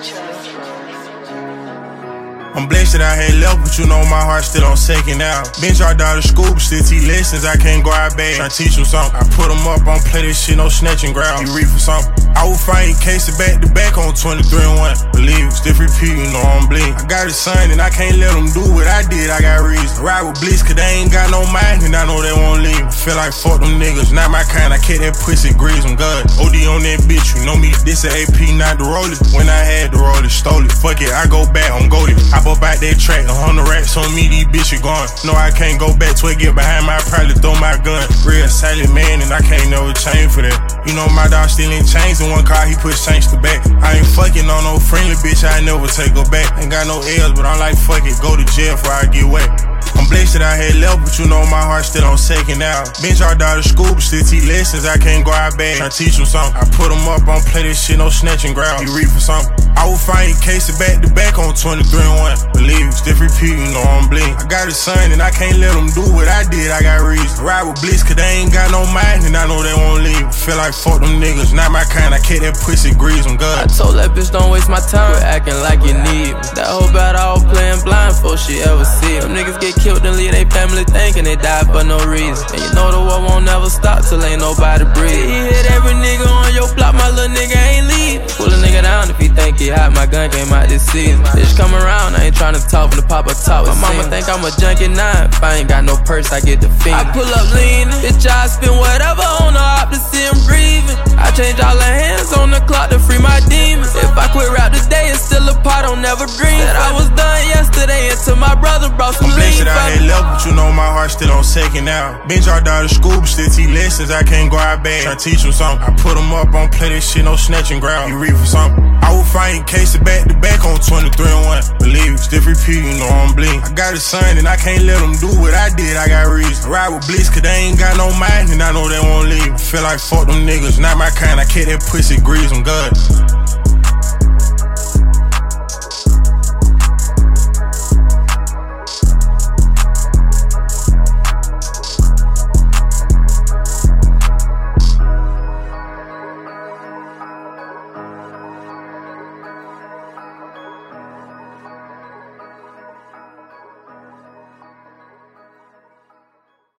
I'm blessed that I had left, but you know my heart still on second now. Been dropped out of school, but still teach lessons, I can't go out bad. Tryna teach him something, I put him up on play this shit, no snatching ground. You read for something. I was fighting cases back to back on 23 and 1. Believe it, still repeat, you know I'm bleeding. I got a son and I can't let him do what I did, I got reason. I ride with Blitz cause they ain't got no mind and I know they won't leave. I feel like fuck them niggas, not my kind, I kept that pussy grease, I'm good. OD on that bitch, you know me, this a AP, not the roller. When I had the roller, stole it, fuck it, I go back, I'm goated. I bought back that track, 100 racks on me, these bitches gone. No, I can't go back to it, get behind my, I probably throw my gun. Real silent man and I can't never change for that. You know my dog still ain't changed in one car, he put change to back. I ain't fucking on no friendly bitch, I never take her back. Ain't got no L's, but I'm like fuck it, go to jail before I get wet. I'm blessed that I had left, but you know my heart still on second now. Been dropped out of school, but still teach lessons, I can't go out bad. Tryna teach him something, I put him up on play this shit, no snatching ground. You read for something. I was fighting cases back to back on 23 and 1. Believe it, still repeat, you know I'm bleeding. I got a son and I can't let him do what I did, I got reason. I ride with Blitz cause they ain't got no mind and I know they won't leave. I feel like fuck them niggas, not my kind, I kept that pussy grease, I'm good. I told that bitch don't waste my time, quit acting like you need me. That whole bad all playing blind before she ever see it. Them niggas get killed and leave they family thinking they died for no reason. And you know the war won't never stop till ain't nobody breathe. He hit every nigga on your block, my little nigga ain't leave. Pull a nigga down if he think he hot, my gun came out this season. Bitch come around, I ain't tryna talk, but the pop a talk. My mama think I'm a junkie 9, if I ain't got no purse, I get the fiend. I pull up leanin', bitch I spend whatever on the op to see him breathing. I change all the hands on the clock to free my demons. If I quit rap today, it's still a part, don't never dream that I was done yesterday until my brother brought some lean. I had left, but you know my heart still on second now. Been dropped out of school, but still teach lessons, I can't go out bad. Tryna teach him something, I put him up on play this shit, no snatching ground. You read for something. I was fighting cases back to back on 23 and 1. Believe it, still repeat, you know I'm bleeding. I got a son and I can't let him do what I did, I got reason. I ride with Blitz cause they ain't got no mind and I know they won't leave. I feel like fuck them niggas, not my kind, I kept that pussy grease, I'm good.